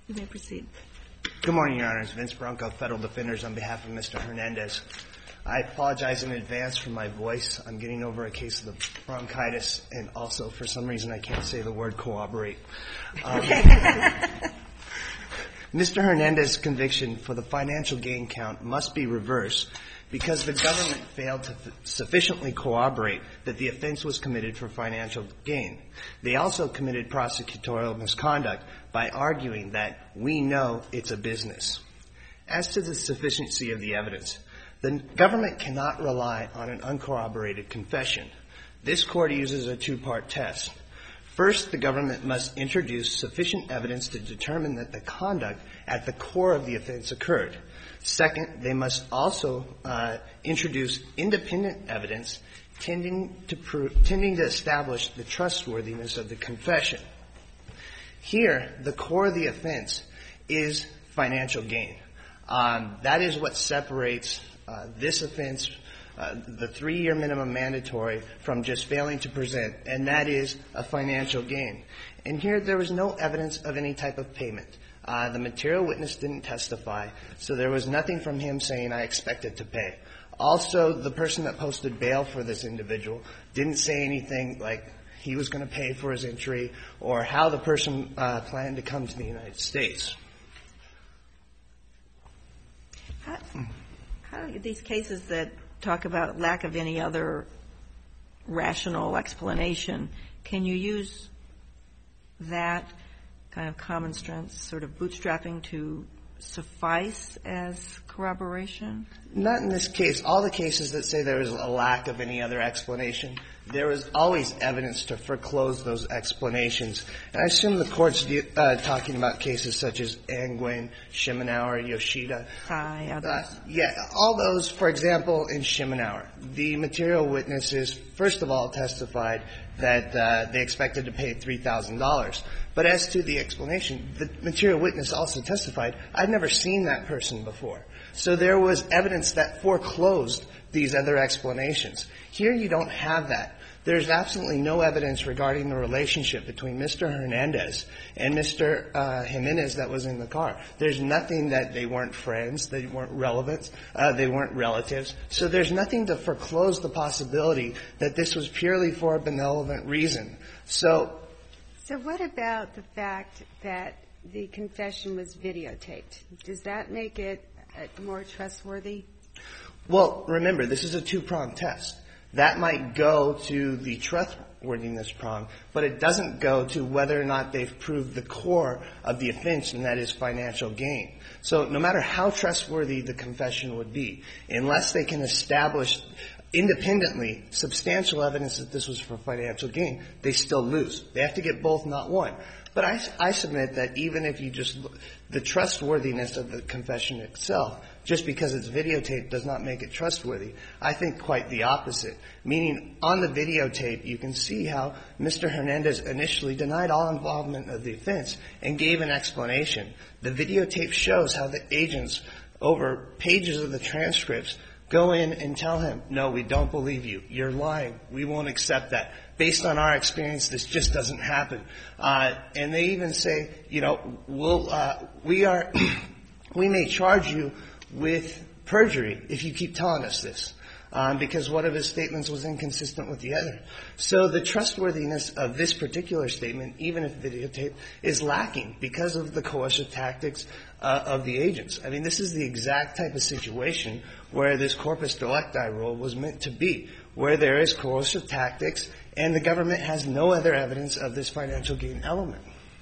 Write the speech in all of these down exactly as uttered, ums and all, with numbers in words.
You may proceed. Good morning, Your Honors. Vince Bronco, Federal Defenders, on behalf of Mister Hernandez. I apologize in advance for my voice. I'm getting over a case of the bronchitis, and also, for some reason, I can't say the word corroborate. Um, Mister Hernandez's conviction for the financial gain count must be reversed because the government failed to sufficiently corroborate that the offense was committed for financial gain. They also committed prosecutorial misconduct by arguing that we know it's a business. As to the sufficiency of the evidence, the government cannot rely on an uncorroborated confession. This Court uses a two-part test. First, the government must introduce sufficient evidence to determine that the conduct at the core of the offense occurred. Second, they must also uh, introduce independent evidence tending to prove, tending to establish the trustworthiness of the confession. Here, the core of the offense is financial gain. Um, that is what separates uh, this offense, uh, the three-year minimum mandatory, from just failing to present, and that is a financial gain. And here, there was no evidence of any type of payment. Uh, the material witness didn't testify, so there was nothing from him saying, I expected to pay. Also, the person that posted bail for this individual didn't say anything like he was going to pay for his entry or how the person uh, planned to come to the United States. How, how do these cases that talk about lack of any other rational explanation, can you use that kind of common sense sort of bootstrapping to suffice as corroboration? Not in this case. All the cases that say there is a lack of any other explanation, there is always evidence to foreclose those explanations. And I assume the Court's uh, talking about cases such as Angwin, Shimenauer, Yoshida. Hi, others. Uh, yeah, all those, for example, in Shimenauer, the material witnesses, first of all, testified that uh, they expected to pay three thousand dollars. But as to the explanation, the material witness also testified, I'd never seen that person before. So there was evidence that foreclosed these other explanations. Here you don't have that. There's absolutely no evidence regarding the relationship between Mister Hernandez and Mister Uh, Jimenez that was in the car. There's nothing that they weren't friends, they weren't relevant, uh, they weren't relatives. So there's nothing to foreclose the possibility that this was purely for a benevolent reason. So, so what about the fact that the confession was videotaped? Does that make it uh, more trustworthy? Well, remember, this is a two-pronged test. That might go to the trustworthiness prong, but it doesn't go to whether or not they've proved the core of the offense, and that is financial gain. So no matter how trustworthy the confession would be, unless they can establish independently substantial evidence that this was for financial gain, they still lose. They have to get both, not one. But I, I submit that even if you just look, the trustworthiness of the confession itself, just because it's videotaped does not make it trustworthy. I think quite the opposite, meaning on the videotape you can see how Mister Hernandez initially denied all involvement of the offense and gave an explanation. The videotape shows how the agents, over pages of the transcripts, go in and tell him, no, we don't believe you. You're lying. We won't accept that. Based on our experience, this just doesn't happen. Uh, and they even say, you know, we'll, uh, we are, we may charge you with perjury if you keep telling us this, um, because one of his statements was inconsistent with the other. So the trustworthiness of this particular statement, even if videotaped, is lacking because of the coercive tactics uh, of the agents. I mean, this is the exact type of situation where this corpus delicti rule was meant to be, where there is coercive tactics and the government has no other evidence of this financial gain element.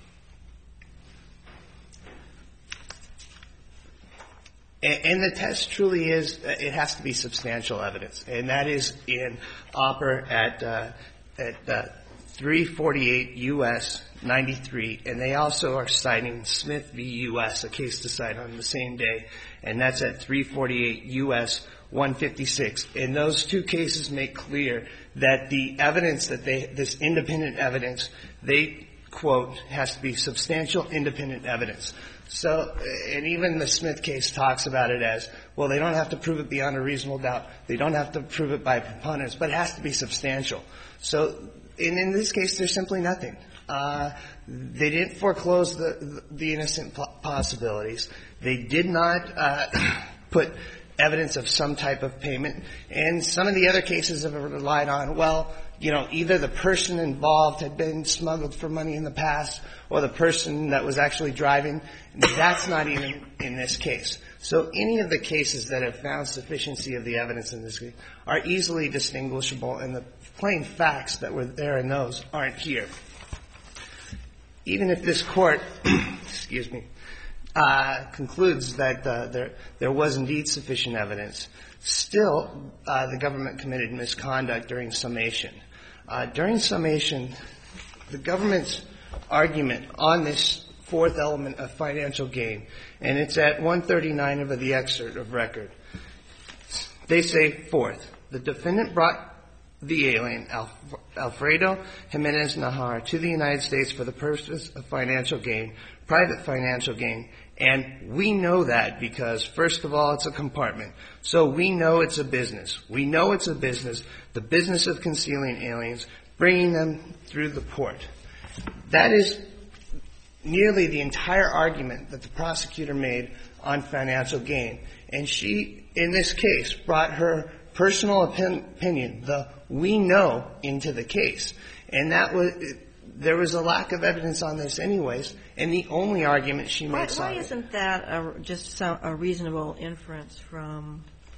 And the test truly is, it has to be substantial evidence. And that is in Opper at, uh, at uh, three forty-eight U S ninety-three. And they also are citing Smith v. U S, a case to cite on the same day. And that's at three forty-eight U S one fifty-six. And those two cases make clear that the evidence that they, this independent evidence, they quote, has to be substantial independent evidence. So, and even the Smith case talks about it as, well, they don't have to prove it beyond a reasonable doubt. They don't have to prove it by preponderance, but it has to be substantial. So, and in this case, there's simply nothing. Uh, they didn't foreclose the, the innocent possibilities. They did not uh, put evidence of some type of payment. And some of the other cases have relied on, well, you know, either the person involved had been smuggled for money in the past or the person that was actually driving. That's not even in this case. So any of the cases that have found sufficiency of the evidence in this case are easily distinguishable, and the plain facts that were there in those aren't here. Even if this Court, excuse me, uh, concludes that uh, there there was indeed sufficient evidence, still uh, the government committed misconduct during summation. Uh, during summation, the government's argument on this fourth element of financial gain, and it's at one thirty-nine of the excerpt of record. They say, fourth, the defendant brought the alien, Alf- Alfredo Jimenez Nahar, to the United States for the purpose of financial gain, private financial gain, and we know that because, first of all, it's a compartment. So we know it's a business. We know it's a business, the business of concealing aliens, bringing them through the port. That is nearly the entire argument that the prosecutor made on financial gain. And she, in this case, brought her personal opinion, the we know, into the case. And that was, there was a lack of evidence on this anyways, and the only argument she makes on it. Why isn't that a, just some, a reasonable inference from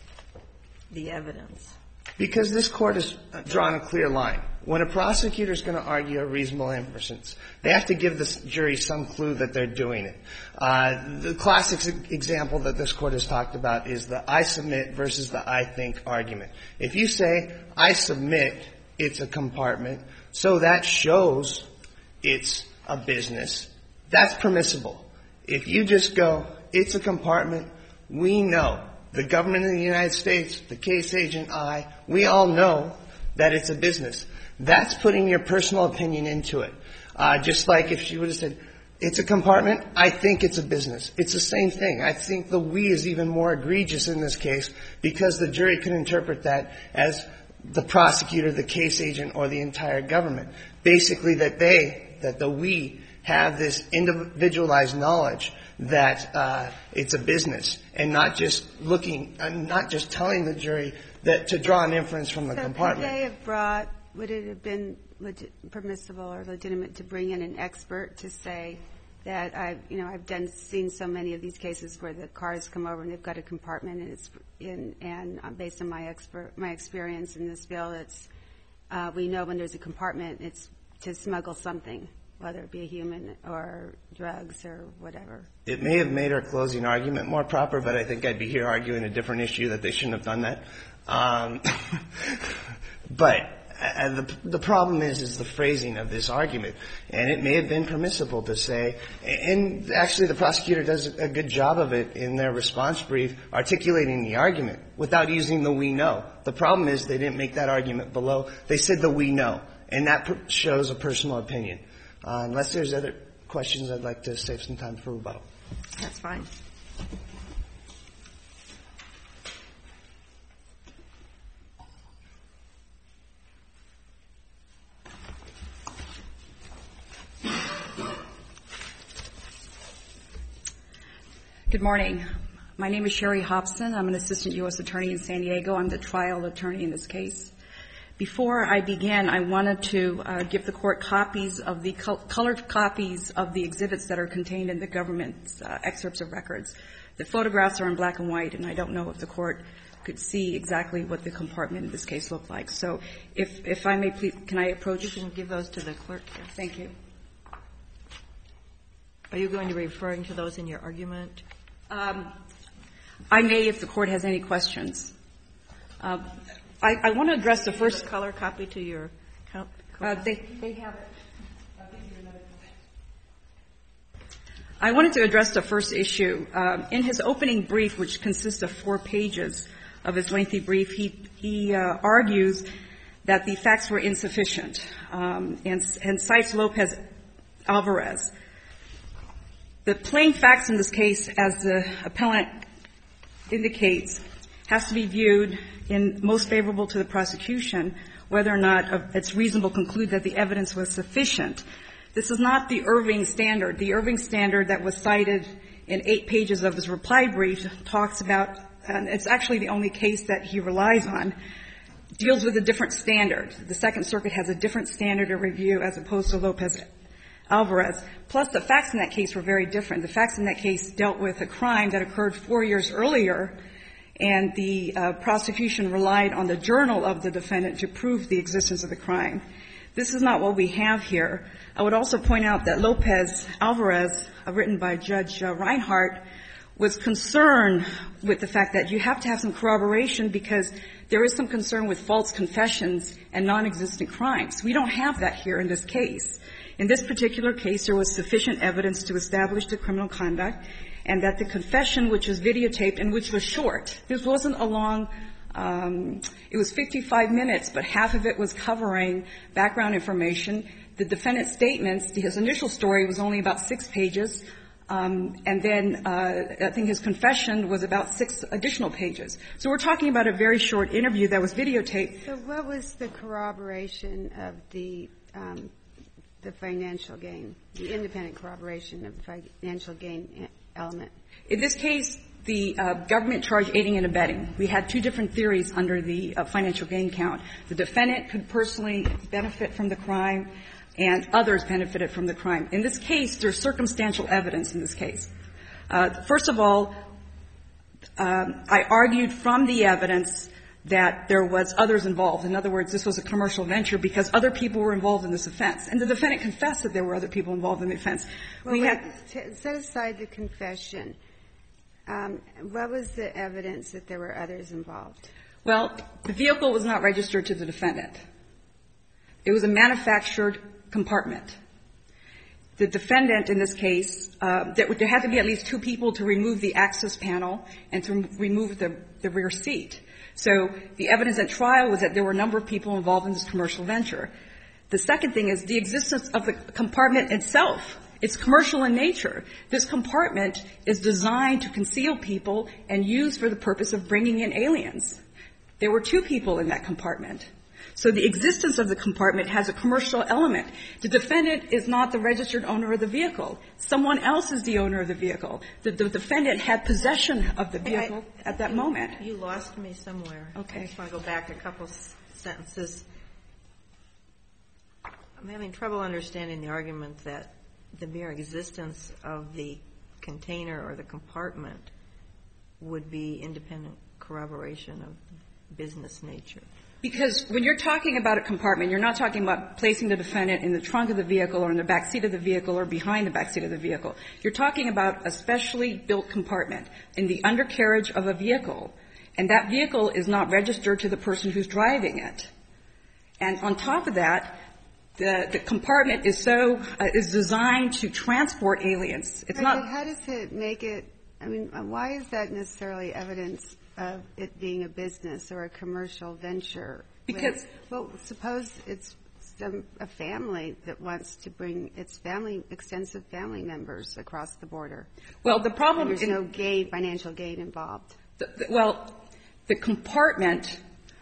the evidence? Because this Court has drawn a clear line. When a prosecutor is going to argue a reasonable inference, they have to give the jury some clue that they're doing it. Uh, the classic example that this Court has talked about is the I submit versus the I think argument. If you say, I submit, it's a compartment, so that shows it's a business, that's permissible. If you just go, it's a compartment, we know. The government of the United States, the case agent, I, we all know that it's a business. That's putting your personal opinion into it. Uh, just like if she would have said, it's a compartment, I think it's a business. It's the same thing. I think the we is even more egregious in this case because the jury could interpret that as the prosecutor, the case agent, or the entire government. Basically that they, that the we have this individualized knowledge that uh, it's a business, and not just looking, uh, not just telling the jury that to draw an inference from the so compartment. Could they have brought? Would it have been legit, permissible or legitimate to bring in an expert to say that I, you know, I've done seen so many of these cases where the cars come over and they've got a compartment, and it's in, and based on my expert my experience in this bill, it's uh, we know when there's a compartment, it's to smuggle something, whether it be a human or drugs or whatever. It may have made our closing argument more proper, but I think I'd be here arguing a different issue that they shouldn't have done that. Um, but uh, the, the problem is, is the phrasing of this argument. And it may have been permissible to say, and actually the prosecutor does a good job of it in their response brief, articulating the argument without using the we know. The problem is they didn't make that argument below. They said the we know, and that per- shows a personal opinion. Uh, unless there's other questions, I'd like to save some time for rebuttal. That's fine. Good morning. My name is Sherry Hobson. I'm an assistant U S attorney in San Diego. I'm the trial attorney in this case. Before I begin, I wanted to uh, give the Court copies of the col- colored copies of the exhibits that are contained in the government's uh, excerpts of records. The photographs are in black and white, and I don't know if the Court could see exactly what the compartment in this case looked like. So if, if I may please, can I approach? You can give those to the clerk here. Thank you. Are you going to be referring to those in your argument? Um, I may if the Court has any questions. Uh, I, I want to address the first color copy to your count. Uh, they, they have it. I'll give you another copy. I wanted to address the first issue. Um, in his opening brief, which consists of four pages of his lengthy brief, he, he uh, argues that the facts were insufficient um, and, and cites Lopez Alvarez. The plain facts in this case, as the appellant indicates, has to be viewed in most favorable to the prosecution, whether or not it's reasonable to conclude that the evidence was sufficient This is not the Irving standard. The Irving standard that was cited in eight pages of his reply brief talks about, and it's actually the only case that he relies on, deals with a different standard. The Second Circuit has a different standard of review as opposed to Lopez Alvarez. Plus, the facts in that case were very different. The facts in that case dealt with a crime that occurred four years earlier, and the uh, prosecution relied on the journal of the defendant to prove the existence of the crime. This is not what we have here. I would also point out that Lopez Alvarez, uh, written by Judge uh, Reinhart, was concerned with the fact that you have to have some corroboration because there is some concern with false confessions and non-existent crimes. We don't have that here in this case. In this particular case, there was sufficient evidence to establish the criminal conduct, and that the confession, which was videotaped and which was short, this wasn't a long, um, it was fifty-five minutes, but half of it was covering background information. The defendant's statements, his initial story was only about six pages, um, and then uh, I think his confession was about six additional pages. So we're talking about a very short interview that was videotaped. So what was the corroboration of the um, the financial gain, the independent corroboration of the financial gain element? In this case, the uh, government charged aiding and abetting. We had two different theories under the uh, financial gain count. The defendant could personally benefit from the crime, and others benefited from the crime. In this case, there's circumstantial evidence in this case. Uh, first of all, um, I argued from the evidence that there was others involved. In other words, this was a commercial venture because other people were involved in this offense. And the defendant confessed that there were other people involved in the offense. Well, we wait, had t- set aside the confession. Um, what was the evidence that there were others involved? Well, the vehicle was not registered to the defendant. It was a manufactured compartment. The defendant in this case, uh, there, there had to be at least two people to remove the access panel and to remove the, the rear seat. So the evidence at trial was that there were a number of people involved in this commercial venture. The second thing is the existence of the compartment itself. It's commercial in nature. This compartment is designed to conceal people and used for the purpose of bringing in aliens. There were two people in that compartment. So the existence of the compartment has a commercial element. The defendant is not the registered owner of the vehicle. Someone else is the owner of the vehicle. The, the defendant had possession of the vehicle I, at that you, moment. You lost me somewhere. Okay. I just want to go back a couple sentences. I'm having trouble understanding the argument that the mere existence of the container or the compartment would be independent corroboration of business nature. Because when you're talking about a compartment, you're not talking about placing the defendant in the trunk of the vehicle or in the back seat of the vehicle or behind the back seat of the vehicle. You're talking about a specially built compartment in the undercarriage of a vehicle, and that vehicle is not registered to the person who's driving it. And on top of that, the, the compartment is so uh, is designed to transport aliens. It's but not. How does it make it? I mean, why is that necessarily evidence of it being a business or a commercial venture? Because, well, suppose it's some, a family that wants to bring its family, extensive family members across the border. Well, the problem and there's in, no gain, financial gain involved. The, the, well, the compartment,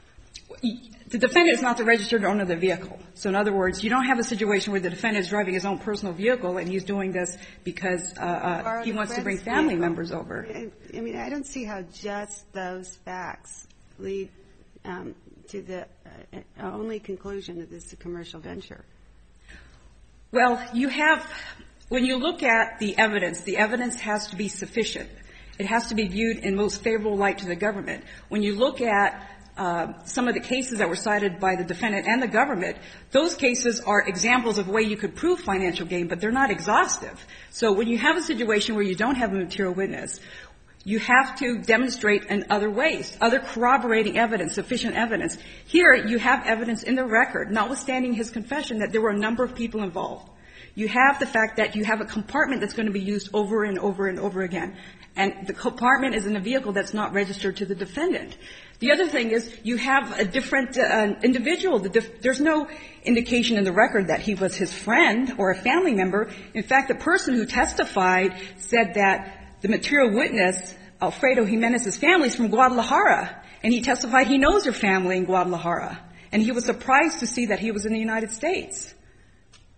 the defendant is not the registered owner of the vehicle. So in other words, you don't have a situation where the defendant is driving his own personal vehicle and he's doing this because uh, uh, he wants to bring family vehicle. members over. I, I mean, I don't see how just those facts lead um, to the uh, only conclusion that this is a commercial venture. Well, you have, when you look at the evidence, the evidence has to be sufficient. It has to be viewed in most favorable light to the government. When you look at Uh, some of the cases that were cited by the defendant and the government, those cases are examples of a way you could prove financial gain, but they're not exhaustive. So when you have a situation where you don't have a material witness, you have to demonstrate in other ways, other corroborating evidence, sufficient evidence. Here, you have evidence in the record, notwithstanding his confession, that there were a number of people involved. You have the fact that you have a compartment that's going to be used over and over and over again. And the compartment is in a vehicle that's not registered to the defendant. The other thing is you have a different uh, individual. The def- there's no indication in the record that he was his friend or a family member. In fact, the person who testified said that the material witness, Alfredo Jimenez's family, is from Guadalajara. And he testified he knows her family in Guadalajara. And he was surprised to see that he was in the United States.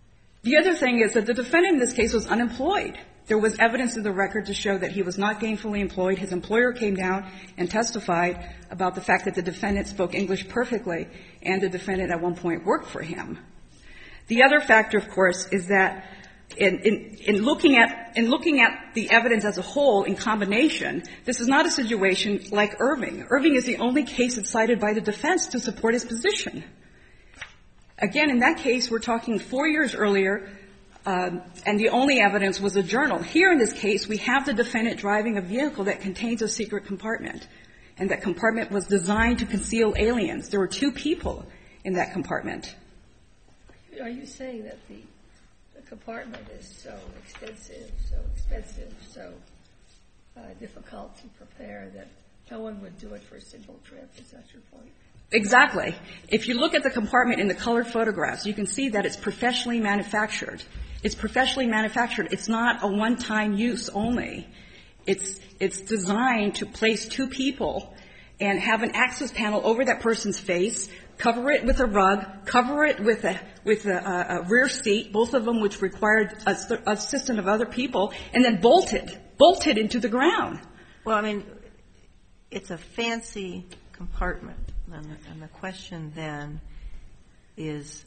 The other thing is that the defendant in this case was unemployed. There was evidence in the record to show that he was not gainfully employed. His employer came down and testified about the fact that the defendant spoke English perfectly, and the defendant at one point worked for him. The other factor, of course, is that in, in, in looking at in looking at the evidence as a whole in combination, this is not a situation like Irving. Irving is the only case that's cited by the defense to support his position. Again, in that case, we're talking four years earlier, um, and the only evidence was a journal. Here in this case, we have the defendant driving a vehicle that contains a secret compartment, and that compartment was designed to conceal aliens. There were two people in that compartment. Are you saying that the, the compartment is so extensive, so expensive, so uh, difficult to prepare that no one would do it for a single trip? Is that your point? Exactly. If you look at the compartment in the colored photographs, you can see that it's professionally manufactured. It's professionally manufactured. It's not a one-time use only. It's, it's designed to place two people and have an access panel over that person's face, cover it with a rug, cover it with a, with a, a rear seat, both of them which required a, a assistance of other people, and then bolt it, bolt it into the ground. Well, I mean, it's a fancy compartment. And the, and the question then is,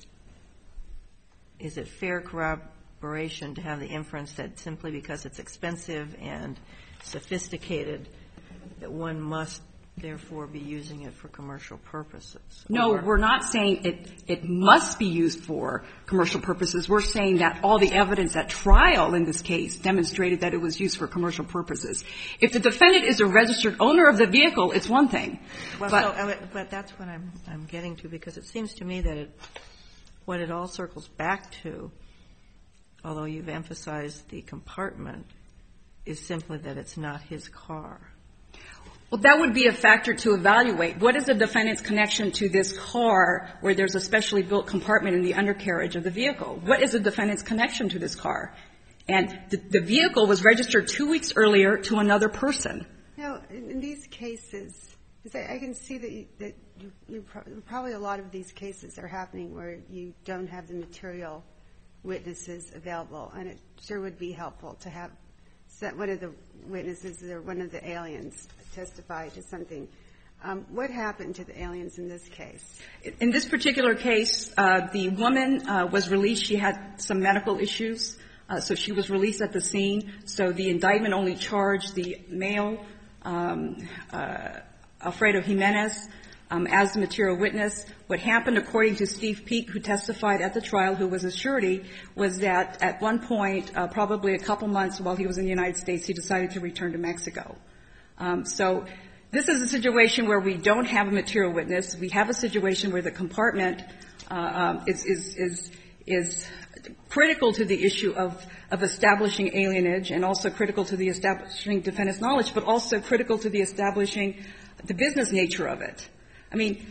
is it fair corroboration to have the inference that simply because it's expensive and sophisticated that one must therefore be using it for commercial purposes? No, or, we're not saying it, it must be used for commercial purposes. We're saying that all the evidence at trial in this case demonstrated that it was used for commercial purposes. If the defendant is a registered owner of the vehicle, it's one thing. Well, but, so, but that's what I'm, I'm getting to, because it seems to me that it, what it all circles back to, although you've emphasized the compartment, is simply that it's not his car. Well, that would be a factor to evaluate. What is the defendant's connection to this car where there's a specially built compartment in the undercarriage of the vehicle? What is the defendant's connection to this car? And the, the vehicle was registered two weeks earlier to another person. Now, in these cases, I can see that, you, that you, you pro- probably a lot of these cases are happening where you don't have the material witnesses available, and it sure would be helpful to have one of the witnesses or one of the aliens testify to something. Um, what happened to the aliens in this case? In this particular case, uh, the woman uh, was released. She had some medical issues, uh, so she was released at the scene. So the indictment only charged the male, um, uh, Alfredo Jimenez, um, as the material witness. What happened, according to Steve Peek, who testified at the trial, who was a surety, was that at one point, uh, probably a couple months while he was in the United States, he decided to return to Mexico. Um, so this is a situation where we don't have a material witness. We have a situation where the compartment uh, um, is, is, is, is critical to the issue of, of establishing alienage, and also critical to the establishing defendant's knowledge, but also critical to the establishing the business nature of it. I mean,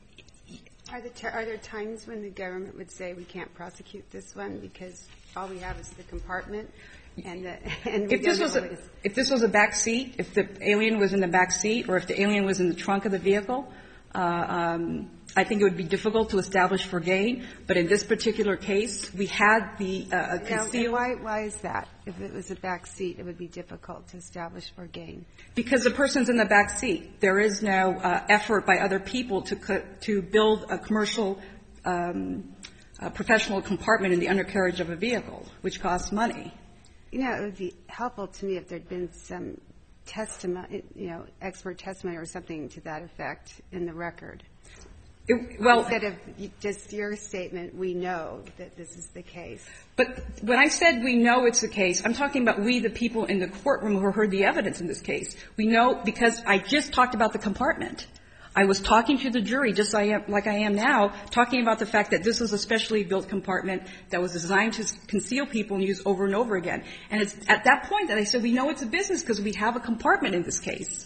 Are, the t- are there times when the government would say we can't prosecute this one because all we have is the compartment? And, the, and we if this don't was know a, what is- if this was a back seat, if the alien was in the back seat, or if the alien was in the trunk of the vehicle, uh, um, I think it would be difficult to establish for gain. But in this particular case, we had the uh, Now, concealed. why, why is that? If it was a back seat, it would be difficult to establish for gain. Because the person's in the back seat. There is no uh, effort by other people to co- to build a commercial, um, uh, professional compartment in the undercarriage of a vehicle, which costs money. You know, it would be helpful to me if there'd been some testimony, you know, expert testimony or something to that effect in the record. It, well, Instead of just your statement, we know that this is the case. But when I said we know it's the case, I'm talking about we, the people in the courtroom who heard the evidence in this case. We know because I just talked about the compartment. I was talking to the jury, just like I am now, talking about the fact that this was a specially built compartment that was designed to conceal people and use over and over again. And it's at that point that I said we know it's a business because we have a compartment in this case.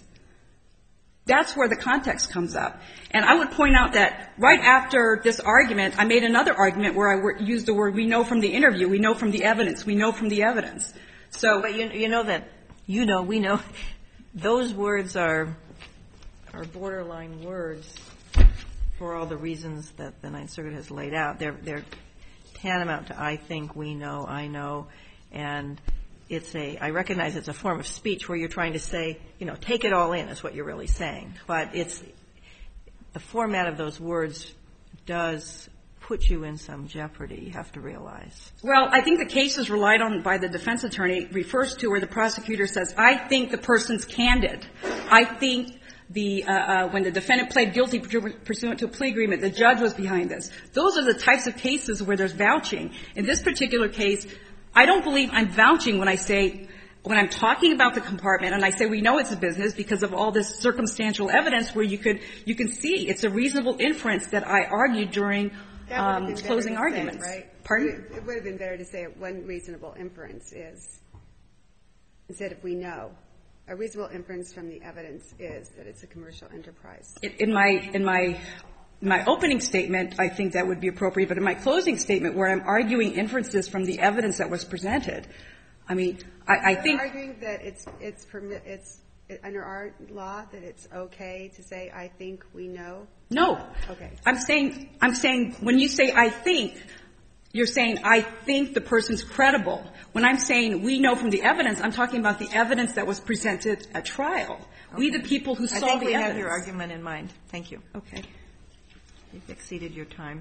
That's where the context comes up. And I would point out that right after this argument, I made another argument where I used the word we know from the interview, we know from the evidence, we know from the evidence. So, but you, you know that, you know, we know, those words are are borderline words for all the reasons that the Ninth Circuit has laid out. They're they're tantamount to I think, we know, I know, and it's a, I recognize it's a form of speech where you're trying to say, you know, take it all in is what you're really saying. But it's, the format of those words does put you in some jeopardy, you have to realize. Well, I think the cases relied on by the defense attorney refers to where the prosecutor says, I think the person's candid. I think the, uh, uh, when the defendant pled guilty pursuant to a plea agreement, the judge was behind this. Those are the types of cases where there's vouching. In this particular case, I don't believe I'm vouching when I say, when I'm talking about the compartment and I say we know it's a business because of all this circumstantial evidence where you could, you can see it's a reasonable inference that I argued during um, closing arguments. Say, right? Pardon? It would have been better to say one reasonable inference is, instead of we know. A reasonable inference from the evidence is that it's a commercial enterprise. In my, in my, my opening statement, I think that would be appropriate, but in my closing statement where I'm arguing inferences from the evidence that was presented, I mean, I, I think. You're arguing that it's, it's permit, it's under our law that it's okay to say, I think we know? No. Okay. I'm saying, I'm saying when you say I think, you're saying I think the person's credible. When I'm saying we know from the evidence, I'm talking about the evidence that was presented at trial. Okay. We, the people who saw the evidence. I think we have your argument in mind. Thank you. Okay. You've exceeded your time.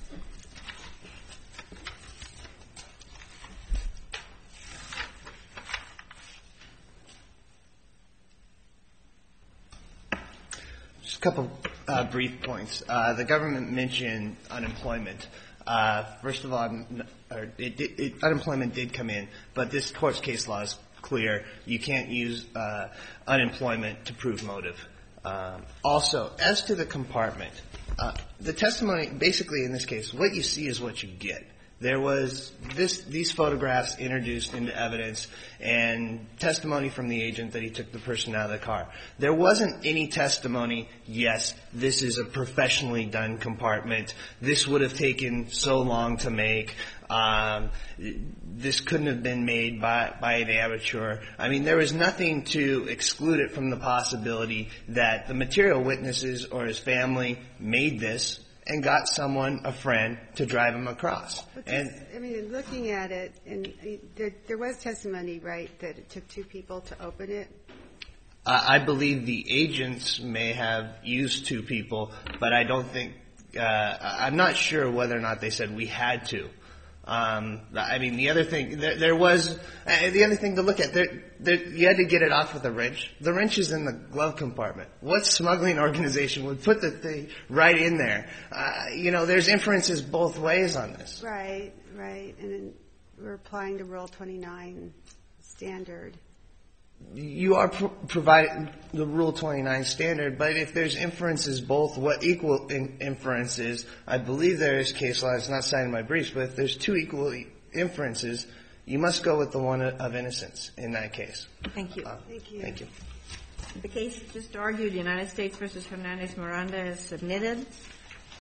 Just a couple uh, brief points. Uh, the government mentioned unemployment. Uh, first of all, I'm, or it, it, it, unemployment did come in, but this court's case law is clear. You can't use uh, unemployment to prove motive. Um, also, as to the compartment, uh, the testimony, basically in this case, what you see is what you get. There was this, these photographs introduced into evidence and testimony from the agent that he took the person out of the car. There wasn't any testimony, yes, this is a professionally done compartment. This would have taken so long to make. Um, this couldn't have been made by, by an amateur. I mean, there was nothing to exclude it from the possibility that the material witnesses or his family made this and got someone, a friend, to drive him across. But just, and I mean, looking at it, and there, there was testimony, right, that it took two people to open it? Uh, I believe the agents may have used two people, but I don't think, uh, I'm not sure whether or not they said we had to. Um, I mean, the other thing, there, there was, uh, the other thing to look at, there, there, you had to get it off with a wrench. The wrench is in the glove compartment. What smuggling organization would put the thing right in there? Uh, you know, there's inferences both ways on this. Right, right. And then we're applying the Rule twenty-nine standard. You are pro- providing the Rule twenty-nine standard, but if there's inferences both, what equal in- inferences, I believe there is case law, it's not cited in my briefs, but if there's two equal inferences, you must go with the one of innocence in that case. Thank you. Uh, Thank you. Thank you. The case just argued, United States versus Hernandez Miranda, is submitted.